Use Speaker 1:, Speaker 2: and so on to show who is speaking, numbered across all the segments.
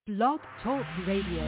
Speaker 1: Blog Talk Radio.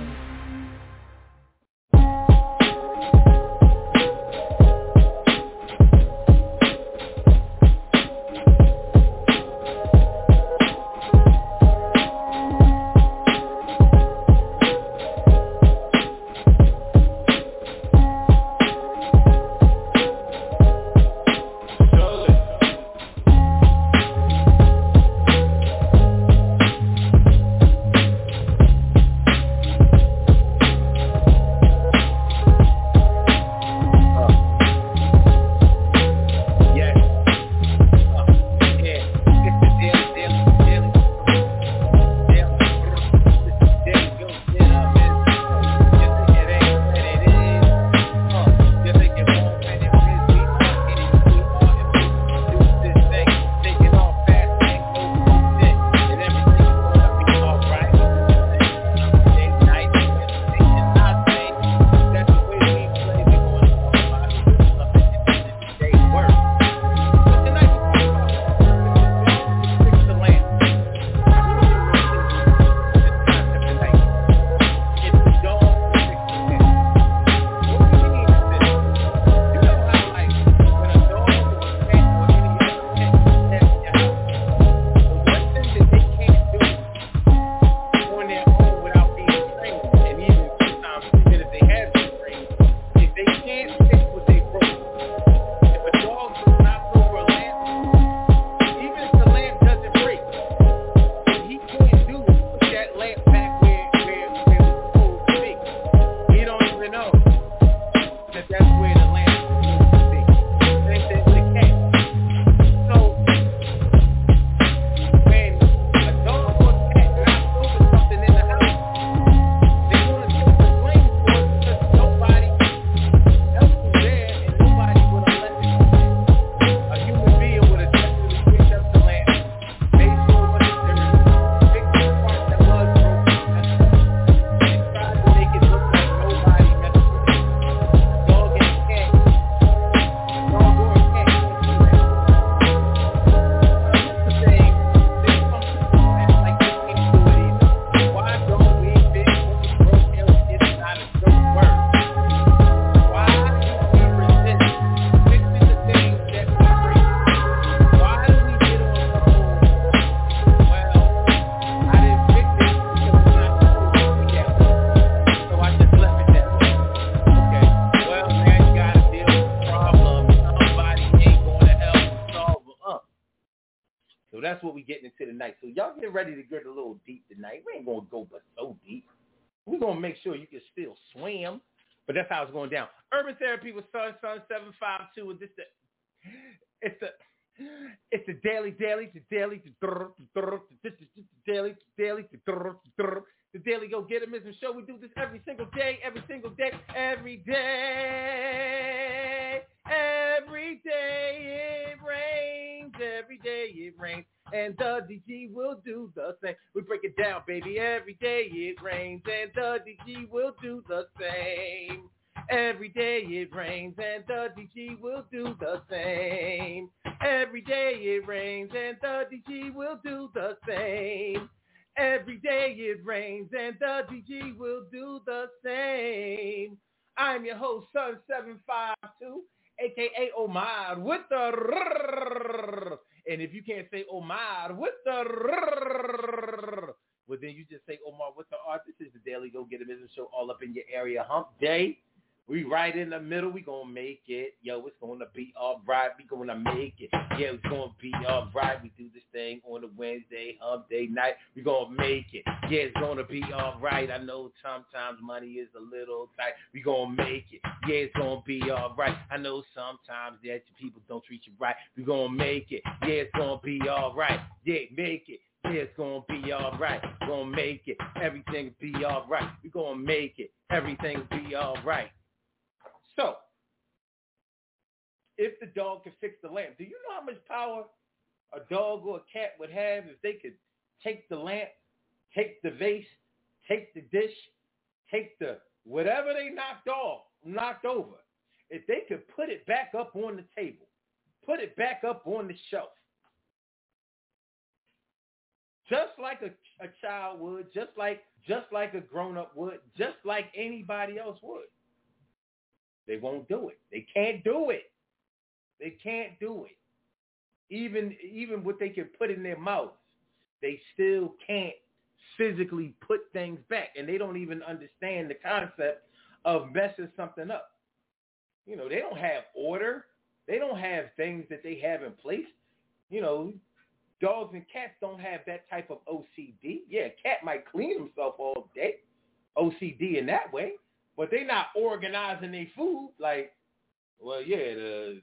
Speaker 2: So y'all get ready to get a little deep tonight. We ain't going to go but so deep. We're going to make sure you can still swim. But that's how it's going down. Urban Therapy with Sun 752. And it's the daily, the Daily Go Get 'Emism show. We do this every single day. It rains. And the DG will do the same. We break it down, baby. Every day it rains, and the DG will do the same. Every day it rains, and the DG will do the same. Every day it rains, and the DG will do the same. Every day it rains, and the DG will do the same. I'm your host, Sun 752, a.k.a. Omar, with the and if you can't say Omar with the well, then you just say Omar with the R. This is the Daily Go Get 'Emism show all up in your area. Hump day. We right in the middle. We going to make it. Yo, it's going to be all right. We going to make it. Yeah, it's going to be all right. We do this thing on a Wednesday, hump day night. We going to make it. Yeah, it's going to be all right. I know sometimes money is a little tight. We going to make it. Yeah, it's going to be all right. I know sometimes that people don't treat you right. We going to make it. Yeah, it's going to be all right. Yeah, make it. Yeah, it's going to be all right. We're going to make it. Everything will be all right. We're going to make it. Everything will be all right. So, if the dog could fix the lamp, do you know how much power a dog or a cat would have if they could take the lamp, take the vase, take the dish, take the whatever they knocked over, if they could put it back up on the table, put it back up on the shelf, just like a child would, just like a grown-up would, just like anybody else would. They won't do it. They can't do it. They can't do it. Even what they can put in their mouths, they still can't physically put things back, and they don't even understand the concept of messing something up. You know, they don't have order. They don't have things that they have in place. You know, dogs and cats don't have that type of OCD. Yeah, a cat might clean himself all day, OCD in that way, but they're not organizing their food. Like, well, yeah,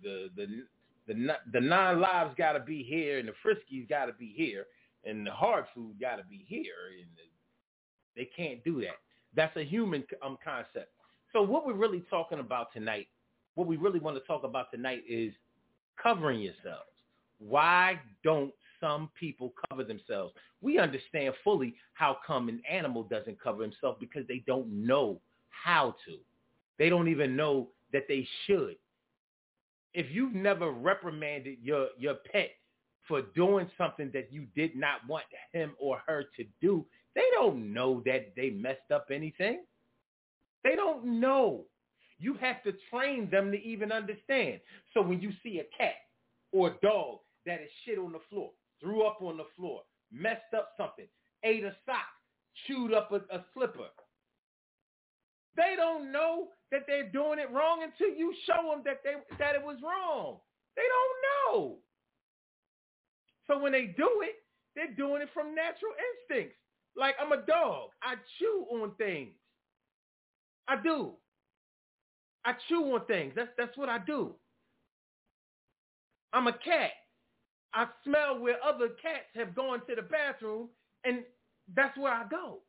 Speaker 2: the non-lives got to be here, and the friskies got to be here, and the hard food got to be here, and they can't do that. That's a human concept. So what we're really talking about tonight, what we really want to talk about tonight is covering yourselves. Why don't some people cover themselves? We understand fully how come an animal doesn't cover himself, because they don't know how to. They don't even know that they should. If you've never reprimanded your pet for doing something that you did not want him or her to do, they don't know that they messed up anything. They don't know. You have to train them to even understand. So when you see a cat or a dog that is shit on the floor, threw up on the floor, messed up something, ate a sock, chewed up a slipper, they don't know that they're doing it wrong until you show them that it was wrong. They don't know. So when they do it, they're doing it from natural instincts. Like, I'm a dog. I chew on things. I do. I chew on things. That's what I do. I'm a cat. I smell where other cats have gone to the bathroom, and that's where I go.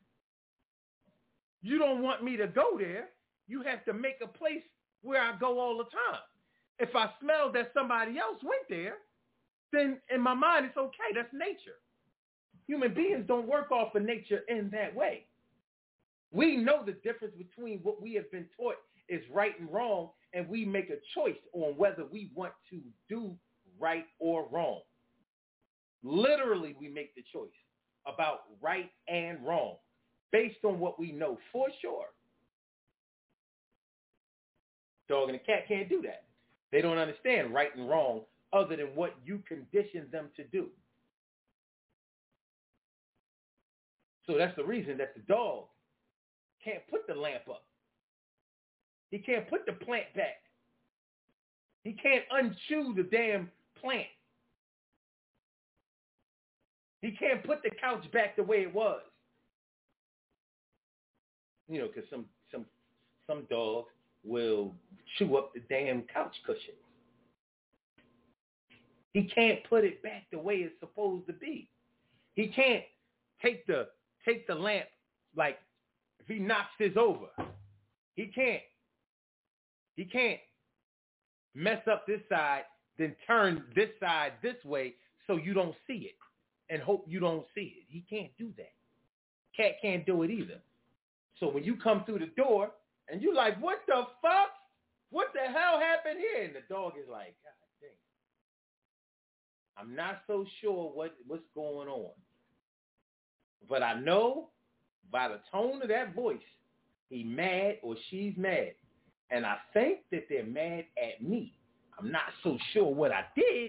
Speaker 2: You don't want me to go there. You have to make a place where I go all the time. If I smell that somebody else went there, then in my mind it's okay. That's nature. Human beings don't work off of nature in that way. We know the difference between what we have been taught is right and wrong, and we make a choice on whether we want to do right or wrong. Literally, we make the choice about right and wrong based on what we know for sure. Dog and a cat can't do that. They don't understand right and wrong other than what you condition them to do. So that's the reason that the dog can't put the lamp up. He can't put the plant back. He can't unchew the damn plant. He can't put the couch back the way it was. You know, because some dogs will chew up the damn couch cushion. He can't put it back the way it's supposed to be. He can't take the lamp, like if he knocks this over. He can't mess up this side, then turn this side this way so you don't see it and hope you don't see it. He can't do that. Cat can't do it either. So when you come through the door and you're like, what the fuck? What the hell happened here? And the dog is like, God dang. I'm not so sure what's going on. But I know by the tone of that voice, he mad or she's mad. And I think that they're mad at me. I'm not so sure what I did.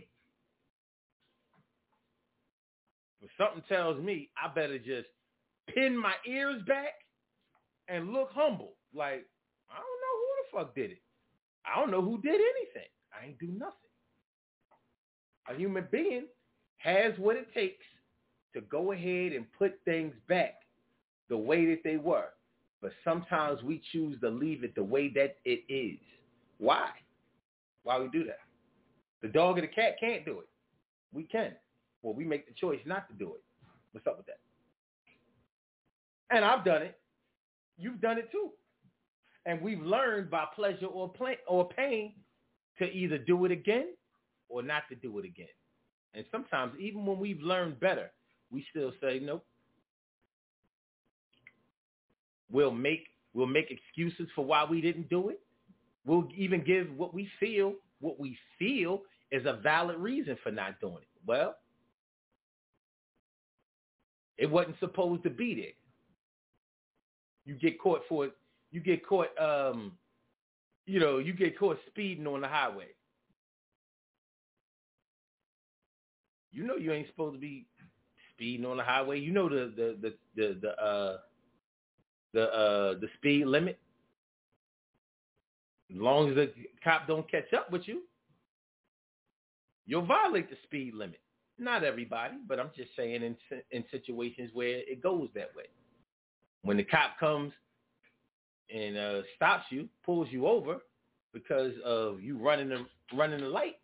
Speaker 2: But something tells me I better just pin my ears back and look humble. Like, I don't know who the fuck did it. I don't know who did anything. I ain't do nothing. A human being has what it takes to go ahead and put things back the way that they were. But sometimes we choose to leave it the way that it is. Why? Why we do that? The dog and the cat can't do it. We can. Well, we make the choice not to do it. What's up with that? And I've done it. You've done it too. And we've learned by pleasure or pain to either do it again or not to do it again. And sometimes, even when we've learned better, we still say nope. We'll make excuses for why we didn't do it. We'll even give what we feel is a valid reason for not doing it. Well, It wasn't supposed to be there. You get caught you get caught speeding on the highway. You know you ain't supposed to be speeding on the highway. You know the speed limit. As long as the cop don't catch up with you, you'll violate the speed limit. Not everybody, but I'm just saying in situations where it goes that way. When the cop comes and stops you, pulls you over because of you running the light,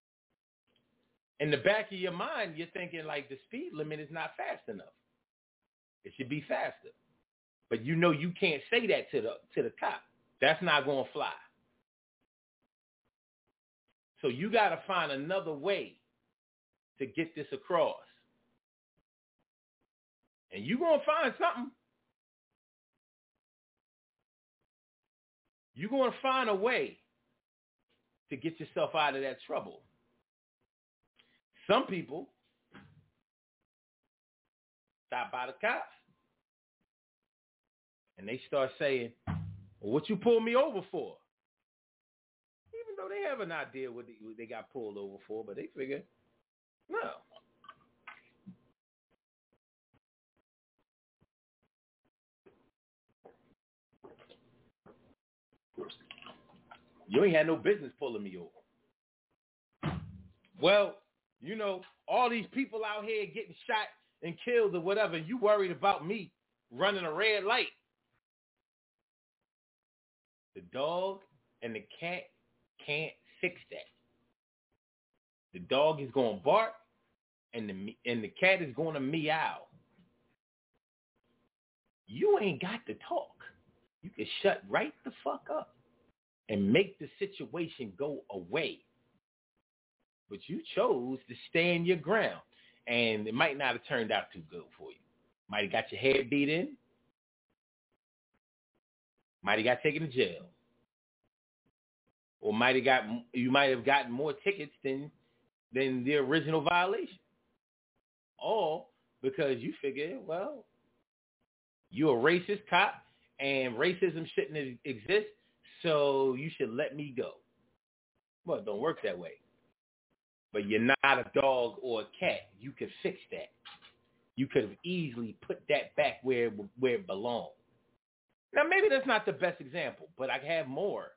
Speaker 2: in the back of your mind, you're thinking like the speed limit is not fast enough. It should be faster. But you know you can't say that to the cop. That's not going to fly. So you got to find another way to get this across. And you're going to find something. You're going to find a way to get yourself out of that trouble. Some people stop by the cops and they start saying, well, what you pulled me over for? Even though they have an idea what they got pulled over for, but they figure, no. You ain't had no business pulling me over. Well, you know, all these people out here getting shot and killed or whatever, you worried about me running a red light. The dog and the cat can't fix that. The dog is going to bark and the cat is going to meow. You ain't got to talk. You can shut right the fuck up and make the situation go away. But you chose to stand your ground, and it might not have turned out too good for you. Might have got your head beat in. Might have got taken to jail. Or you might have gotten more tickets than the original violation. All because you figured, well, you're a racist cop, and racism shouldn't exist, so you should let me go. Well, it don't work that way. But you're not a dog or a cat. You could fix that. You could have easily put that back where it belonged. Now, maybe that's not the best example, but I have more.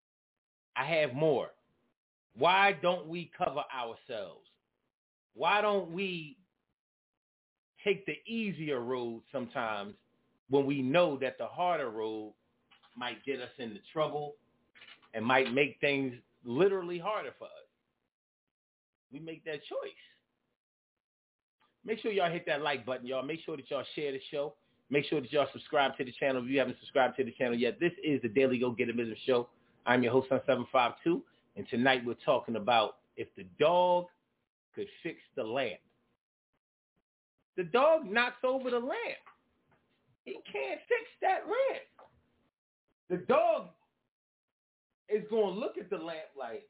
Speaker 2: Why don't we cover ourselves? Why don't we take the easier road sometimes when we know that the harder road might get us into trouble and might make things literally harder for us? We make that choice. Make sure y'all hit that like button, y'all. Make sure that y'all share the show. Make sure that y'all subscribe to the channel if you haven't subscribed to the channel yet. This is the Daily Go Get It Business Show. I'm your host, Sun 752, and tonight we're talking about if the dog could fix the lamp. The dog knocks over the lamp. He can't fix that lamp. The dog is going to look at the lamp like,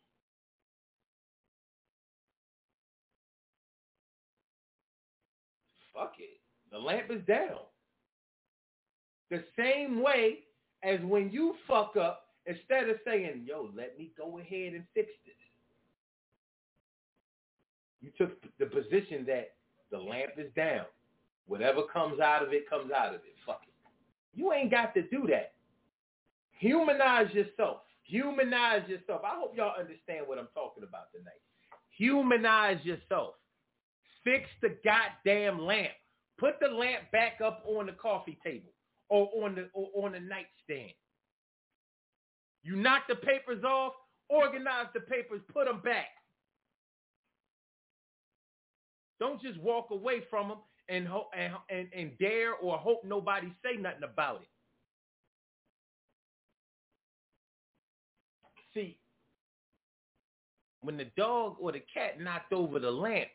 Speaker 2: fuck it. The lamp is down. The same way as when you fuck up, instead of saying, yo, let me go ahead and fix this. You took the position that the lamp is down. Whatever comes out of it, comes out of it. Fuck it. You ain't got to do that. Humanize yourself. Humanize yourself. I hope y'all understand what I'm talking about tonight. Humanize yourself. Fix the goddamn lamp. Put the lamp back up on the coffee table or on the nightstand. You knock the papers off, organize the papers, put them back. Don't just walk away from them and dare or hope nobody say nothing about it. See, when the dog or the cat knocked over the lamp,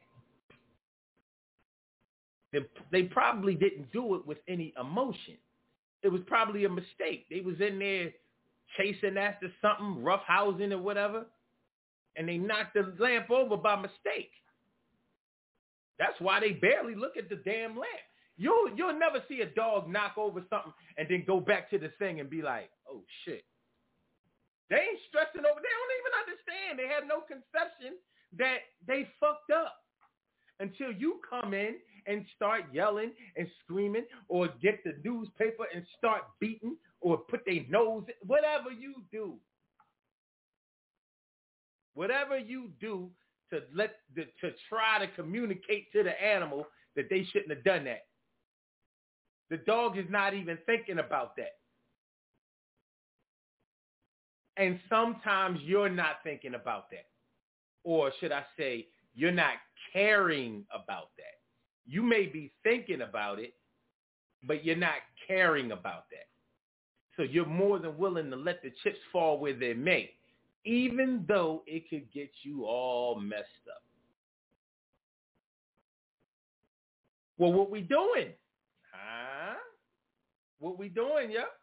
Speaker 2: they probably didn't do it with any emotion. It was probably a mistake. They was in there chasing after something, roughhousing or whatever, and they knocked the lamp over by mistake. That's why they barely look at the damn lamp. You'll never see a dog knock over something and then go back to the thing and be like, oh, shit. They ain't stressing over. They don't even understand. They have no conception that they fucked up until you come in and start yelling and screaming or get the newspaper and start beating or put their nose, whatever you do. Whatever you do to try to communicate to the animal that they shouldn't have done that. The dog is not even thinking about that. And sometimes you're not thinking about that. Or should I say, you're not caring about that. You may be thinking about it, but you're not caring about that. So you're more than willing to let the chips fall where they may, even though it could get you all messed up. Well, what we doing? Huh? What we doing, yeah?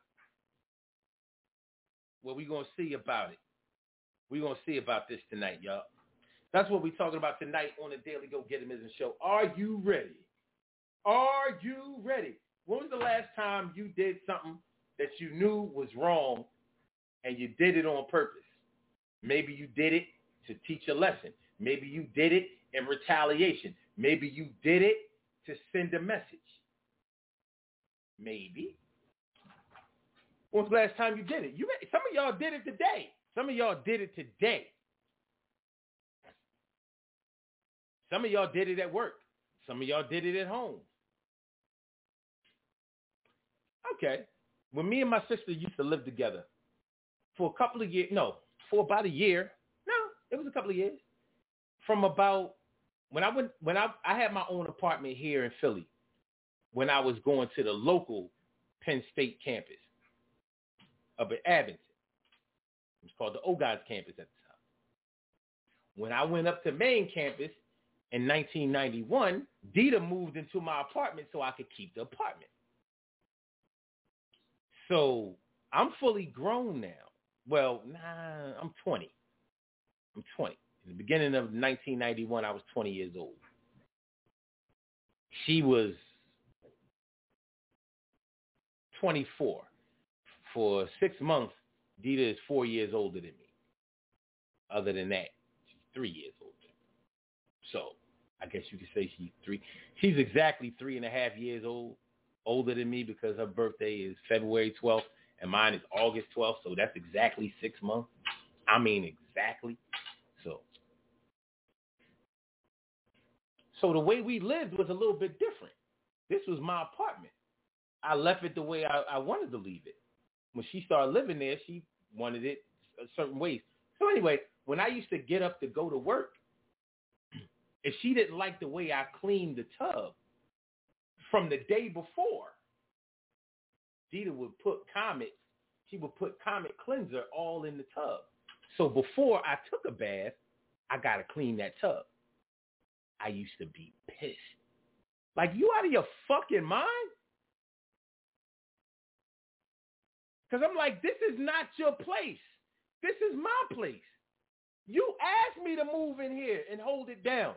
Speaker 2: What we going to see about it? We're going to see about this tonight, y'all. That's what we're talking about tonight on the Daily Go Get 'Em Isn't Show. Are you ready? Are you ready? When was the last time you did something that you knew was wrong and you did it on purpose? Maybe you did it to teach a lesson. Maybe you did it in retaliation. Maybe you did it to send a message. Maybe. When was the last time you did it? Some of y'all did it today. Some of y'all did it today. Some of y'all did it at work. Some of y'all did it at home. Okay. When me and my sister used to live together for a couple of years, for about a year. No, it was a couple of years. From about when I had my own apartment here in Philly when I was going to the local Penn State campus up at Abington. It was called the Ogods campus at the time. When I went up to main campus in 1991, Dita moved into my apartment so I could keep the apartment. So I'm fully grown now. Well, I'm 20. I'm 20. In the beginning of 1991, I was 20 years old. She was 24. For 6 months, Dita is 4 years older than me. Other than that, she's 3 years older. So I guess you could say she's 3. She's exactly 3.5 years older than me because her birthday is February 12th and mine is August 12th. So that's exactly 6 months. I mean, exactly. So the way we lived was a little bit different. This was my apartment. I left it the way I wanted to leave it. When she started living there, she wanted it certain ways. So anyway, when I used to get up to go to work, if she didn't like the way I cleaned the tub from the day before, Dita would put Comet cleanser all in the tub. So before I took a bath, I got to clean that tub. I used to be pissed. Like, you out of your fucking mind? Because I'm like, this is not your place. This is my place. You asked me to move in here and hold it down.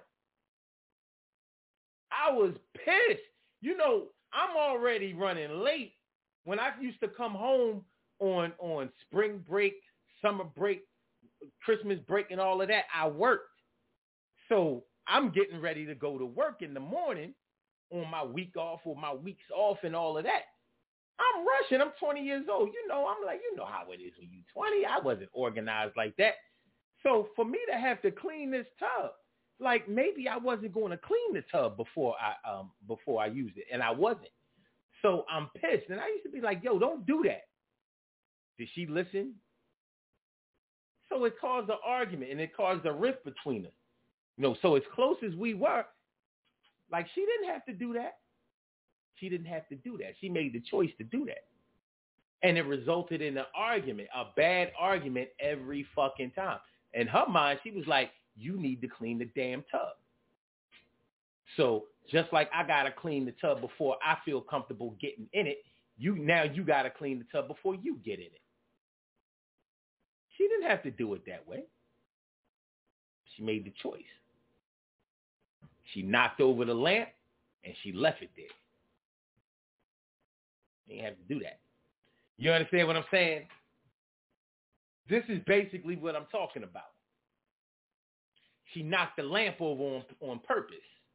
Speaker 2: I was pissed. You know, I'm already running late. When I used to come home on spring break, summer break, Christmas break, and all of that, I worked. So I'm getting ready to go to work in the morning on my week off or my weeks off and all of that. I'm rushing. I'm 20 years old. I'm like, you know how it is when you're 20. I wasn't organized like that. So for me to have to clean this tub, like maybe I wasn't going to clean the tub before I used it, and I wasn't. So I'm pissed. And I used to be like, yo, don't do that. Did she listen? So it caused an argument, and it caused a rift between us. So as close as we were, like she didn't have to do that. She didn't have to do that. She made the choice to do that. And it resulted in an argument, a bad argument every fucking time. In her mind, she was like, you need to clean the damn tub. So just like I got to clean the tub before I feel comfortable getting in it, you got to clean the tub before you get in it. She didn't have to do it that way. She made the choice. She knocked over the lamp, and she left it there. You ain't have to do that. You understand what I'm saying? This is basically what I'm talking about. She knocked the lamp over on purpose.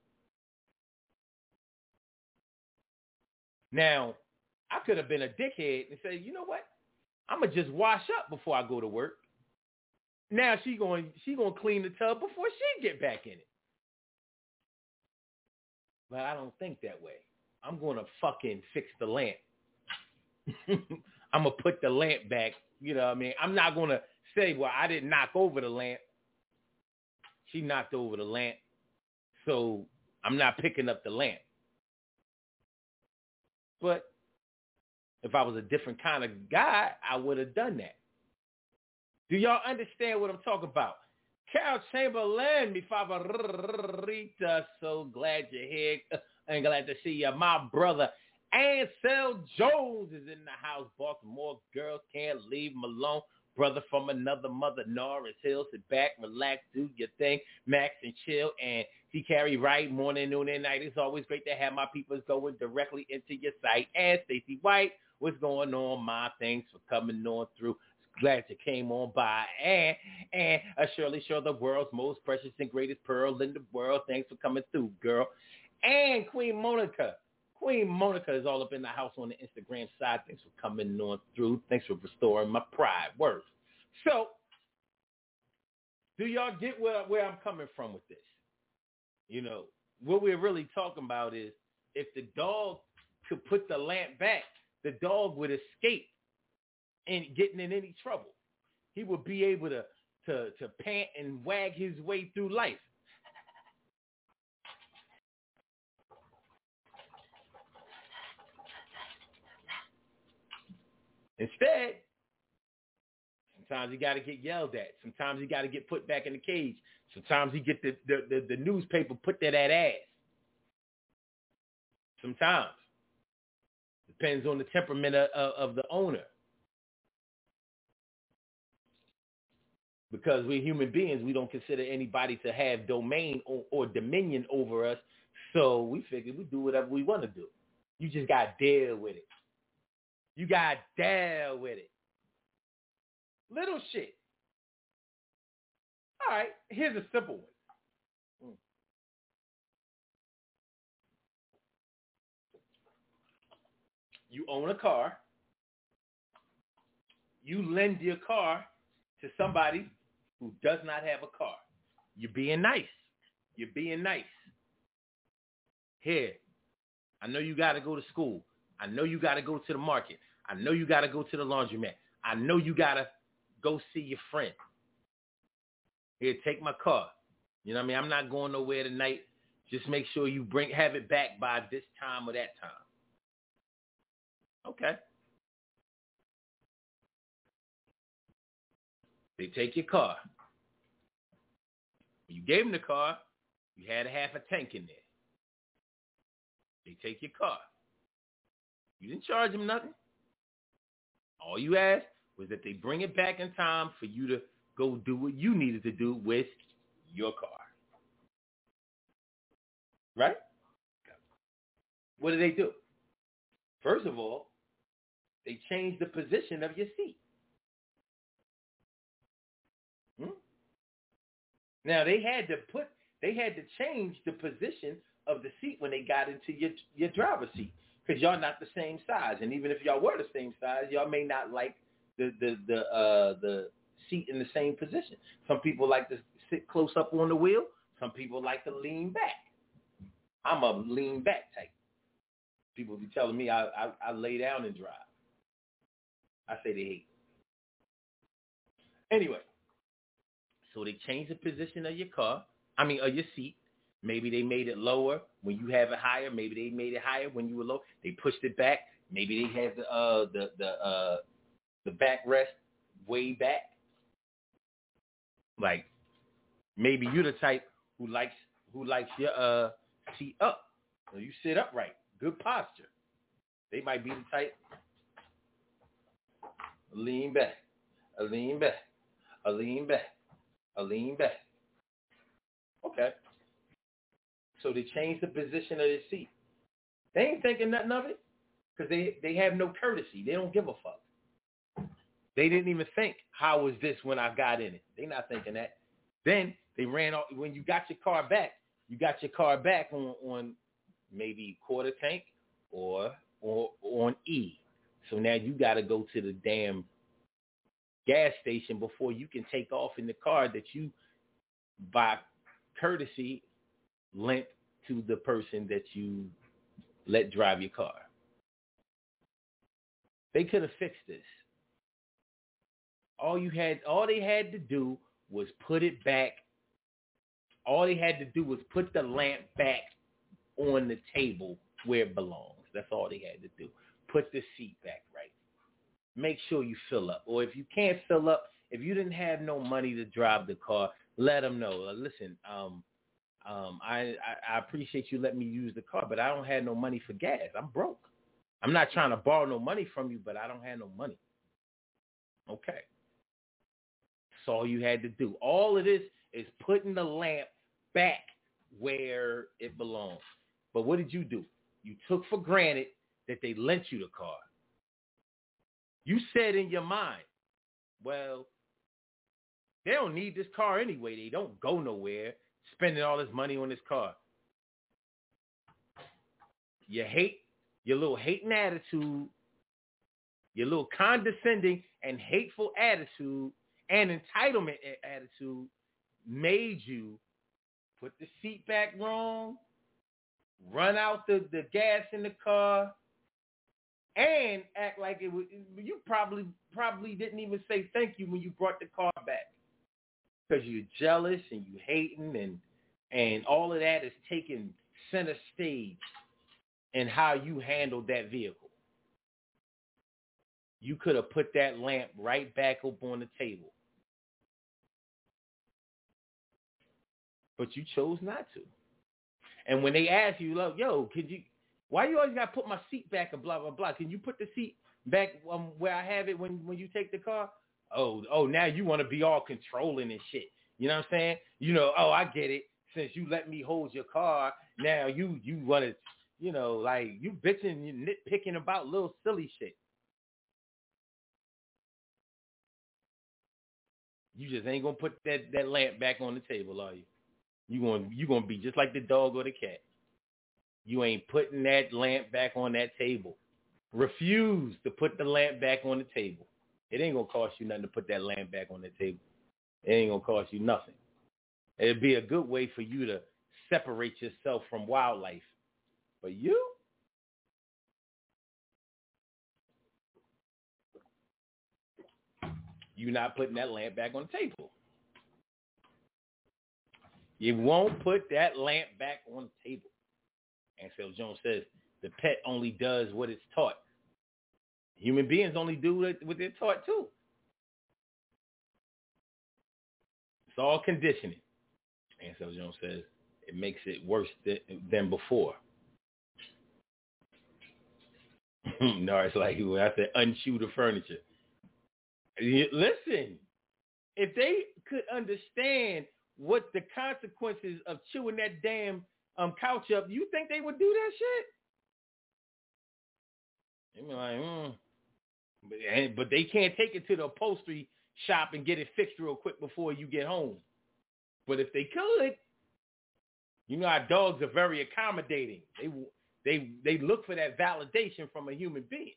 Speaker 2: Now, I could have been a dickhead and said, you know what? I'm going to just wash up before I go to work. Now she going to clean the tub before she get back in it. But I don't think that way. I'm going to fucking fix the lamp. I'm going to put the lamp back. You know what I mean? I'm not going to say, well, I didn't knock over the lamp. She knocked over the lamp. So I'm not picking up the lamp. But if I was a different kind of guy, I would have done that. Do y'all understand what I'm talking about? Carol Chamberlain, mi favorita, so glad you're here and glad to see you. My brother Ansel Jones is in the house. Baltimore girls can't leave him alone. Brother from another mother, Norris Hill. Sit back, relax, do your thing. Max and chill. And he carry right morning, noon, and night. It's always great to have my peoples going directly into your site. And Stacey White, what's going on, my? Thanks for coming on through. Glad you came on by. And Shirley Shaw, the world's most precious and greatest pearl in the world. Thanks for coming through, girl. And Queen Monica. Queen Monica is all up in the house on the Instagram side. Thanks for coming on through. Thanks for restoring my pride. Words. So, do y'all get where I'm coming from with this? You know, what we're really talking about is if the dog could put the lamp back, the dog would escape and getting in any trouble. He would be able to pant and wag his way through life. Instead, sometimes he got to get yelled at. Sometimes he got to get put back in the cage. Sometimes he get the newspaper put that ass. Sometimes. Depends on the temperament of the owner. Because we're human beings, we don't consider anybody to have domain or dominion over us. So we figure we do whatever we want to do. You just got to deal with it. You got to deal with it. Little shit. All right, here's a simple one. You own a car. You lend your car to somebody who does not have a car. You're being nice. You're being nice. Here, I know you got to go to school. I know you got to go to the market. I know you got to go to the laundromat. I know you got to go see your friend. Here, take my car. You know what I mean? I'm not going nowhere tonight. Just make sure you have it back by this time or that time. Okay. They take your car. When you gave them the car, you had a half a tank in there. They take your car. You didn't charge them nothing. All you asked was that they bring it back in time for you to go do what you needed to do with your car. Right? What do they do? First of all, they change the position of your seat. Now they had to change the position of the seat when they got into your driver's seat, because y'all not the same size, and even if y'all were the same size, y'all may not like the seat in the same position. Some people like to sit close up on the wheel. Some people like to lean back. I'm a lean back type. People be telling me I lay down and drive. I say they hate. Anyway, so they changed the position of your of your seat. Maybe they made it lower when you have it higher. Maybe they made it higher when you were low. They pushed it back. Maybe they have the backrest way back. Like maybe you're the type who likes your seat up. So you sit upright, good posture. They might be the type lean back, a lean back, a lean back, a lean back. Okay. So they changed the position of the seat. They ain't thinking nothing of it because they have no courtesy. They don't give a fuck. They didn't even think, how was this when I got in it? They're not thinking that. Then they ran off. When you got your car back, on maybe quarter tank or on E. So now you got to go to the damn gas station before you can take off in the car that you, by courtesy, lent to the person that you let drive your car. They could have fixed this. All they had to do was put it back. All they had to do was put the lamp back on the table where it belongs. That's all they had to do. Put the seat back right. Make sure you fill up. Or if you can't fill up, if you didn't have no money to drive the car, let them know. Listen, I appreciate you letting me use the car, but I don't have no money for gas. I'm broke. I'm not trying to borrow no money from you, but I don't have no money. Okay. That's all you had to do. All of this is putting the lamp back where it belongs. But what did you do? You took for granted that they lent you the car. You said in your mind, well, they don't need this car anyway. They don't go nowhere spending all this money on this car. Your little hating attitude, your little condescending and hateful attitude and entitlement attitude made you put the seat back wrong, run out the gas in the car, and act like it was. You probably didn't even say thank you when you brought the car back because you're jealous and you hating and all of that is taking center stage in how you handled that vehicle. You could have put that lamp right back up on the table. But you chose not to. And when they ask you, like, yo, why you always got to put my seat back and blah, blah, blah. Can you put the seat back where I have it when you take the car? Oh, now you want to be all controlling and shit. You know what I'm saying? I get it. Since you let me hold your car, now you want to, like you bitching, you nitpicking about little silly shit. You just ain't going to put that lamp back on the table, are you? You gonna be just like the dog or the cat. You ain't putting that lamp back on that table. Refuse to put the lamp back on the table. It ain't gonna cost you nothing to put that lamp back on the table. It ain't gonna cost you nothing. It'd be a good way for you to separate yourself from wildlife. But you not putting that lamp back on the table. You won't put that lamp back on the table. Ansel Jones says, the pet only does what it's taught. Human beings only do what they're taught too. It's all conditioning. Ansel Jones says, it makes it worse than before. No, it's like when I said unshoe the furniture. Listen, if they could understand what the consequences of chewing that damn couch up, you think they would do that shit? They'd be like, but they can't take it to the upholstery shop and get it fixed real quick before you get home. But if they could, our dogs are very accommodating. They look for that validation from a human being.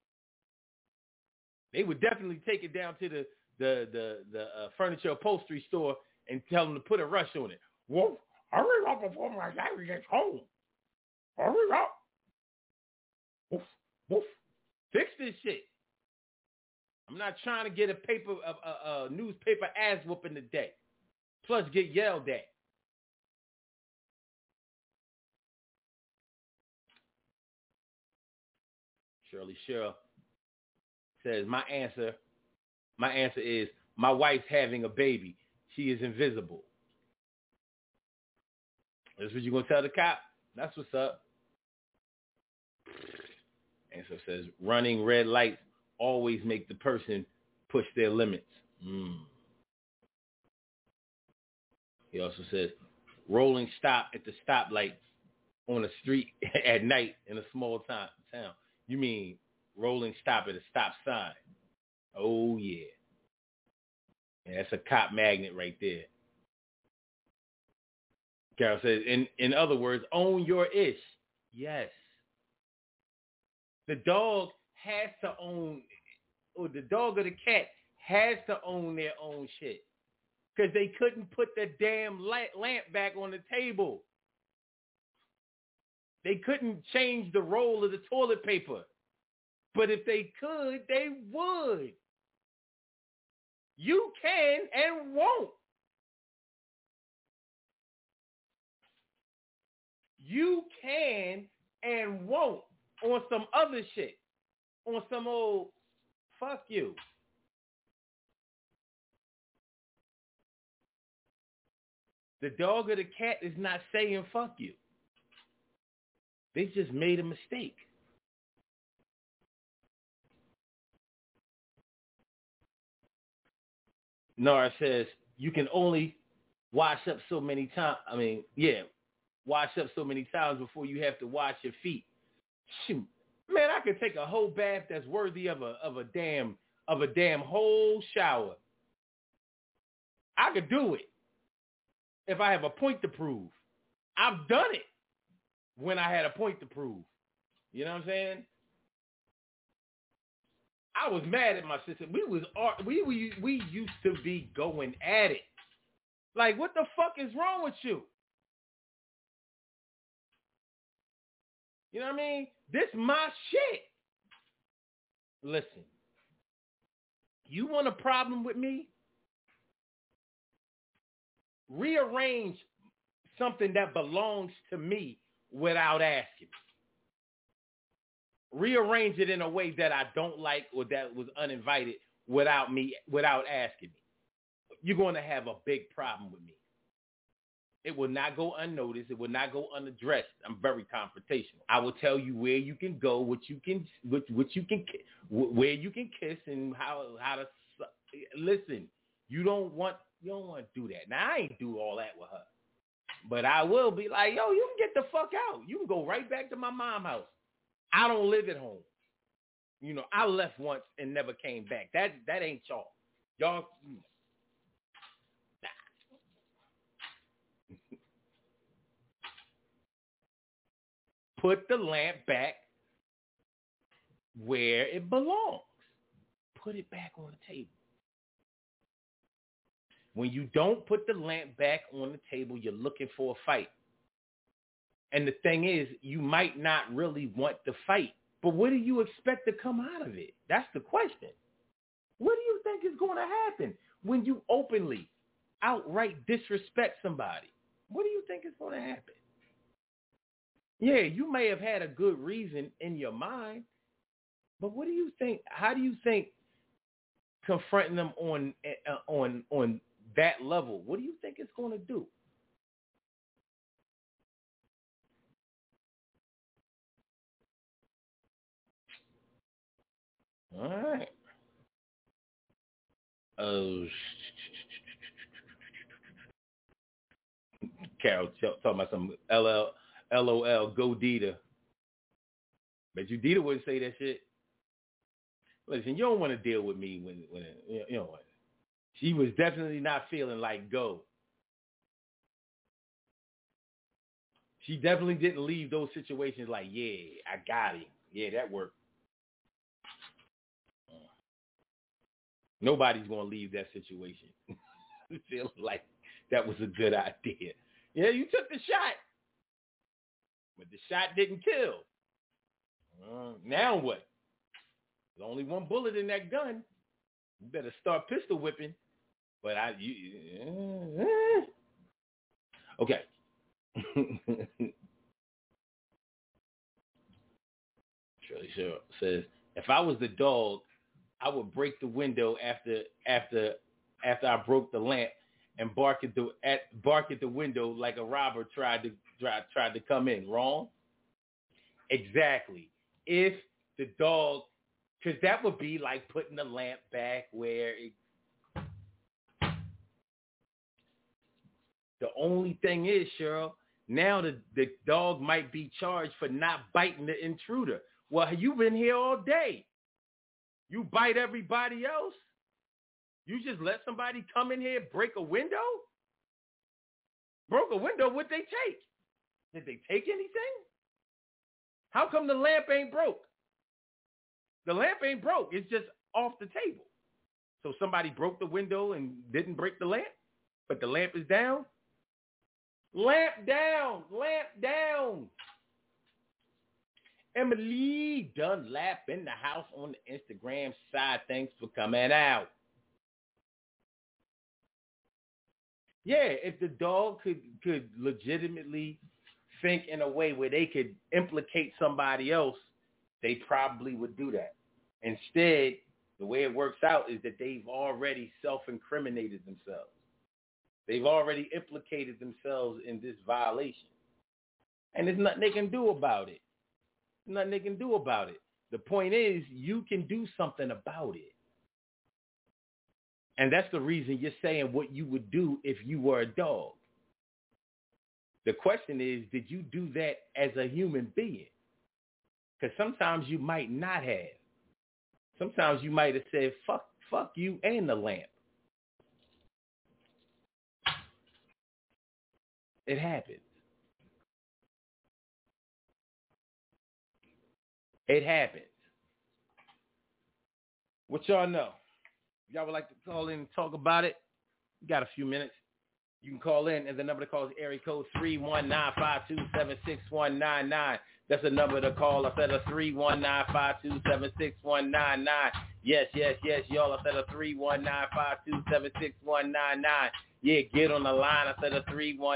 Speaker 2: They would definitely take it down to the furniture upholstery store and tell them to put a rush on it. Wolf, hurry up before my daddy gets home. Hurry up. Woof, woof. Fix this shit. I'm not trying to get a newspaper ass whooping today. Plus get yelled at. Shirley Cheryl says, my answer is, my wife's having a baby. She is invisible. That's what you're going to tell the cop? That's what's up. Answer says, running red lights always make the person push their limits. He also says, rolling stop at the stoplight on a street at night in a small town. You mean rolling stop at a stop sign. Oh, yeah. And that's a cop magnet right there. Carol says, in other words, own your ish. Yes. The dog has to own, or the dog or the cat has to own their own shit. Because they couldn't put the damn lamp back on the table. They couldn't change the roll of the toilet paper. But if they could, they would. You can and won't. You can and won't on some other shit. On some old fuck you. The dog or the cat is not saying fuck you. They just made a mistake. Nara says, you can only wash up so many times. Wash up so many times before you have to wash your feet. Shoot. Man, I could take a whole bath that's worthy of a damn whole shower. I could do it if I have a point to prove. I've done it when I had a point to prove. You know what I'm saying? I was mad at my sister. We used to be going at it. Like, what the fuck is wrong with you? You know what I mean? This my shit. Listen, you want a problem with me? Rearrange something that belongs to me without asking. Rearrange it in a way that I don't like or that was uninvited without asking me. You're going to have a big problem with me. It will not go unnoticed. It will not go unaddressed. I'm very confrontational. I will tell you where you can go, where you can kiss, and how to listen. You don't want to do that. Now I ain't do all that with her, but I will be like, yo, you can get the fuck out. You can go right back to my mom's house. I don't live at home. You know, I left once and never came back. That ain't y'all. Y'all. Put the lamp back where it belongs. Put it back on the table. When you don't put the lamp back on the table, you're looking for a fight. And the thing is, you might not really want the fight, but what do you expect to come out of it? That's the question. What do you think is going to happen when you openly, outright disrespect somebody? What do you think is going to happen? Yeah, you may have had a good reason in your mind, but what do you think? How do you think confronting them on that level, what do you think it's going to do? All right. Carol talking about some LOL, go Dita. Bet you Dita wouldn't say that shit. Listen, you don't want to deal with me when you know what. She was definitely not feeling like go. She definitely didn't leave those situations like, yeah, I got him. Yeah, that worked. Nobody's going to leave that situation feeling like that was a good idea. Yeah, you took the shot, but the shot didn't kill. Now what? There's only one bullet in that gun. You better start pistol whipping. But okay. Shirley Sure says, if I was the dog, I would break the window after I broke the lamp and bark at the window like a robber tried to come in. Wrong? Exactly. If the dog, because that would be like putting the lamp back where The only thing is, Cheryl, now the dog might be charged for not biting the intruder. Well, you've been here all day. You bite everybody else? You just let somebody come in here, break a window? Broke a window, what'd they take? Did they take anything? How come the lamp ain't broke? The lamp ain't broke. It's just off the table. So somebody broke the window and didn't break the lamp, but the lamp is down? Lamp down. Lamp down. Emily Dunlap in the house on the Instagram side. Thanks for coming out. Yeah, if the dog could legitimately think in a way where they could implicate somebody else, they probably would do that. Instead, the way it works out is that they've already self-incriminated themselves. They've already implicated themselves in this violation. And there's nothing they can do about it. There's nothing they can do about it. The point is, you can do something about it. And that's the reason you're saying what you would do if you were a dog. The question is, did you do that as a human being? Because sometimes you might not have. Sometimes you might have said, fuck you and the lamp. It happens. It happens. What y'all know? Y'all would like to call in and talk about it? We got a few minutes. You can call in, and the number to call is area code 319-527-6199. That's the number to call. I said a 319-527-6199. Yes, y'all. I said a 319-527-6199. Yeah, get on the line. I said a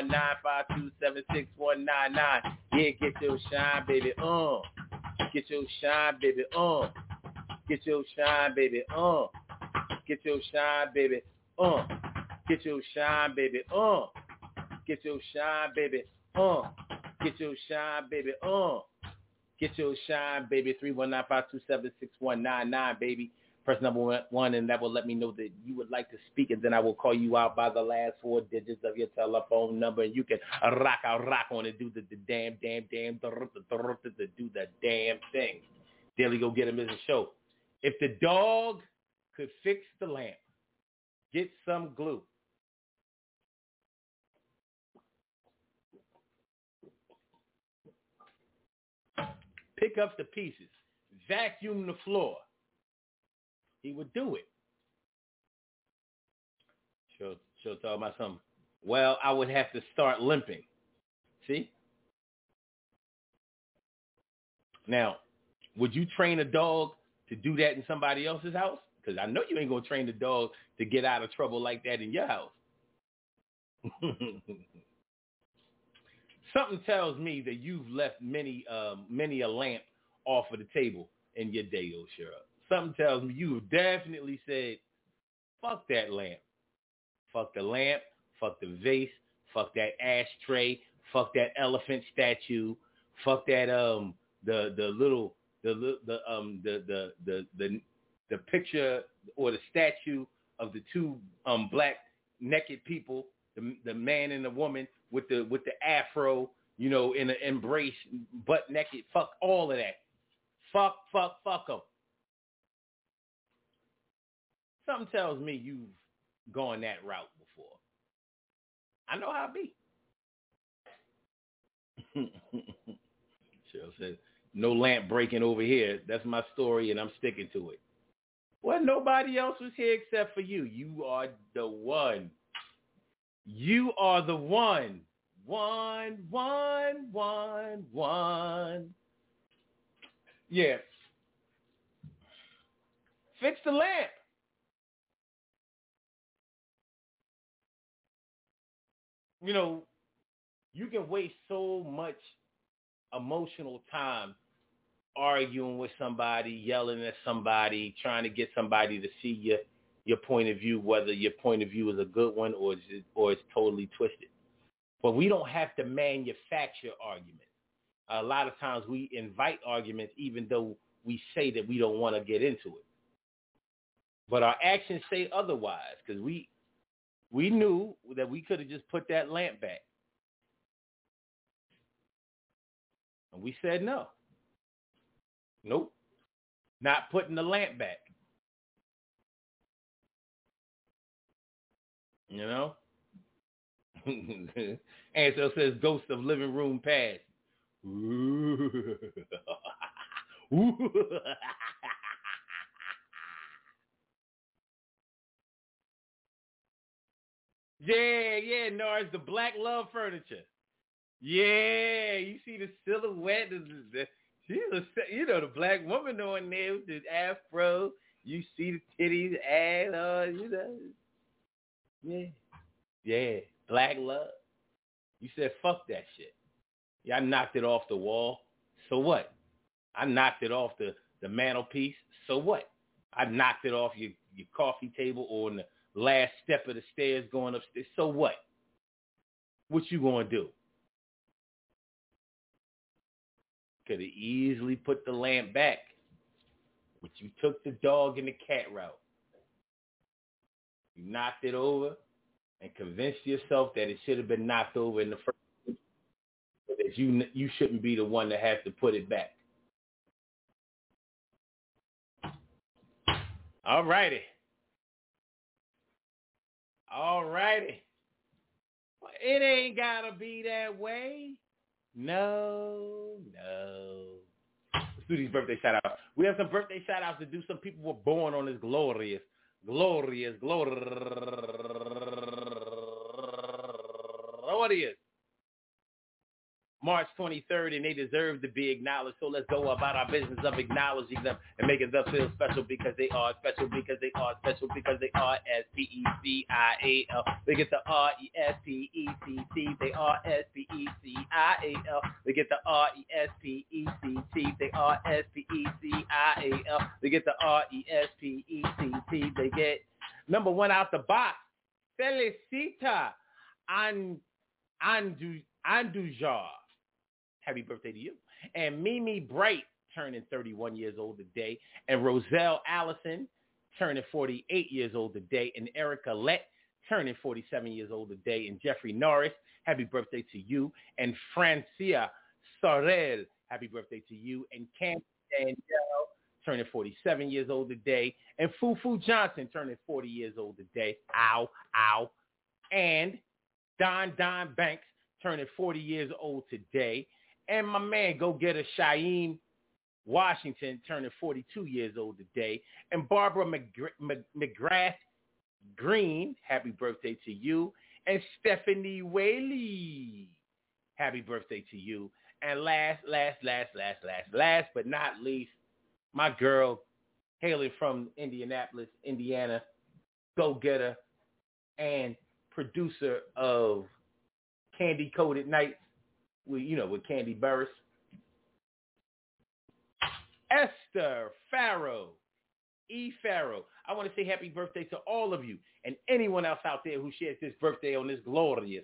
Speaker 2: 319-527-6199. Yeah, get your shine, baby. Get your shine, baby. Get your shine, baby. Get your shine, baby. Get your shine, baby. Get your shine, baby. Get your shine, baby. Get your shine, baby. 319-527-6199, baby. Press number 1, and that will let me know that you would like to speak, and then I will call you out by the last 4 digits of your telephone number, and you can rock on it, do the damn, do the damn thing. Daily Go Get 'Em is a show. If the dog could fix the lamp, get some glue. Pick up the pieces. Vacuum the floor. He would do it. She'll talk about something. Well, I would have to start limping. See? Now, would you train a dog to do that in somebody else's house? Because I know you ain't going to train the dog to get out of trouble like that in your house. Something tells me that you've left many a lamp off of the table in your day, Cheryl. Something tells me you've definitely said, fuck that lamp. Fuck the lamp. Fuck the vase. Fuck that ashtray. Fuck that elephant statue. Fuck that the picture or the statue of the two black naked people, the man and the woman with the afro, in an embrace, butt naked. Fuck all of that. Fuck them. Something tells me you've gone that route before. I know how it be. Cheryl said, no lamp breaking over here. That's my story, and I'm sticking to it. Well, nobody else was here except for you. You are the one. You are the one. One. Yeah. Fix the lamp. You can waste so much emotional time arguing with somebody, yelling at somebody, trying to get somebody to see your point of view, whether your point of view is a good one or it's totally twisted. But we don't have to manufacture arguments. A lot of times we invite arguments even though we say that we don't want to get into it. But our actions say otherwise, because we We knew that we could have just put that lamp back. And we said no. Nope. Not putting the lamp back. You know? And so it says Ghost of Living Room Past. Ooh. Ooh. Yeah, Norris, the Black Love furniture. Yeah, you see the silhouette. She's the black woman on there with the afro. You see the titties, ass, Yeah, Black Love. You said, fuck that shit. Yeah, I knocked it off the wall. So what? I knocked it off the mantelpiece. So what? I knocked it off your coffee table or on the last step of the stairs going upstairs. So what? What you gonna do? Could have easily put the lamp back, but you took the dog and the cat route. You knocked it over and convinced yourself that it should have been knocked over in the first place, so that you shouldn't be the one that has to put it back. All righty. Well, it ain't gotta be that way. No. Let's do these birthday shout-outs. We have some birthday shout-outs to do. Some people were born on this glorious March 23rd, and they deserve to be acknowledged. So let's go about our business of acknowledging them and making them feel special because they are special, because they are special, because they are S-P-E-C-I-A-L. They get the R-E-S-P-E-C-T. They are S-P-E-C-I-A-L. They get the R-E-S-P-E-C-T. They are S-P-E-C-I-A-L. They get the R-E-S-P-E-C-T. They get number one out the box. Felicita Andujar. Happy birthday to you. And Mimi Bright turning 31 years old today. And Roselle Allison turning 48 years old today. And Erica Lett turning 47 years old today. And Jeffrey Norris, happy birthday to you. And Francia Sorel, happy birthday to you. And Cam Danielle turning 47 years old today. And Fufu Johnson turning 40 years old today. Ow. And Don Banks turning 40 years old today. And my man, go-getter Shaim Washington turning 42 years old today. And Barbara McGrath Green, happy birthday to you. And Stephanie Whaley, happy birthday to you. And last but not least, my girl, hailing from Indianapolis, Indiana, go-getter and producer of Candy Coated Nights, with Candy Burris. Esther Farrow, E. Farrow. I want to say happy birthday to all of you and anyone else out there who shares this birthday on this glorious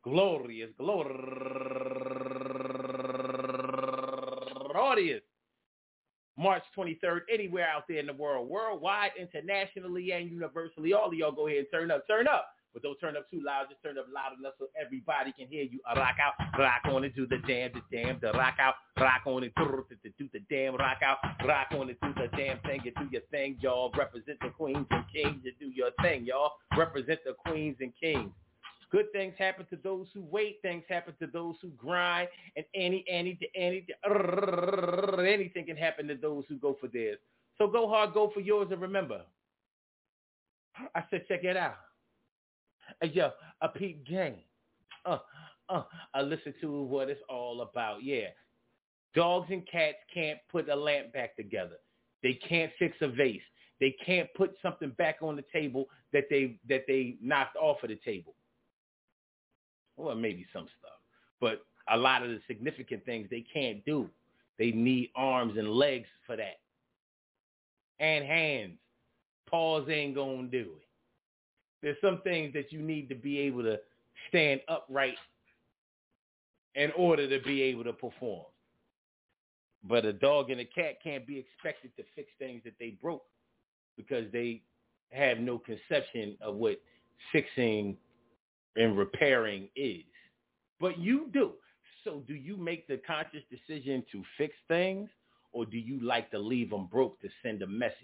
Speaker 2: March 23rd, anywhere out there in the world, worldwide, internationally, and universally. All of y'all go ahead and turn up. But don't turn up too loud. Just turn up loud enough so everybody can hear you. Rock out, rock on and do the damn, the rock out, rock on and do the damn, rock out, rock on and do the damn thing. You do your thing, y'all. Represent the queens and kings. You do your thing, y'all. Represent the queens and kings. Good things happen to those who wait. Things happen to those who grind. And anything can happen to those who go for theirs. So go hard, go for yours, and remember, I said check it out. Yo, a peep game. I listen to what it's all about. Yeah. Dogs and cats can't put a lamp back together. They can't fix a vase. They can't put something back on the table that they knocked off of the table. Well, maybe some stuff. But a lot of the significant things they can't do. They need arms and legs for that. And hands. Paws ain't gonna do it. There's some things that you need to be able to stand upright in order to be able to perform. But a dog and a cat can't be expected to fix things that they broke because they have no conception of what fixing and repairing is. But you do. So do you make the conscious decision to fix things, or do you like to leave them broke to send a message?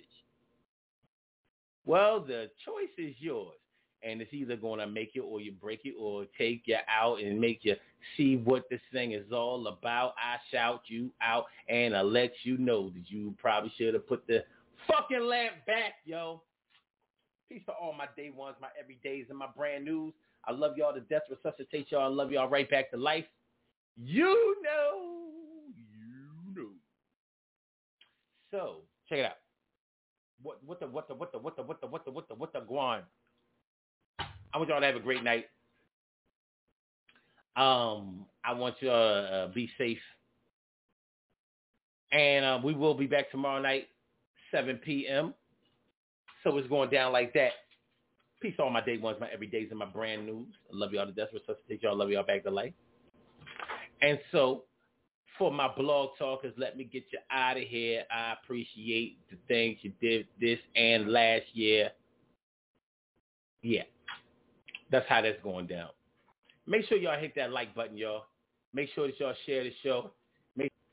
Speaker 2: Well, the choice is yours. And it's either going to make you or you break it or take you out and make you see what this thing is all about. I shout you out and I let you know that you probably should have put the fucking lamp back, yo. Peace to all my day ones, my everydays, and my brand news. I love y'all to death. Resuscitate y'all. I love y'all right back to life. You know. So check it out. What the guan? I want y'all to have a great night. I want you to be safe. And we will be back tomorrow night, 7 p.m. So it's going down like that. Peace to all my day ones, my everydays, and my brand news. I love y'all to death. Resuscitate y'all. Love y'all back to life. And so for my blog talkers, let me get you out of here. I appreciate the things you did this and last year. Yeah. That's how that's going down. Make sure y'all hit that like button, y'all. Make sure that y'all share the show.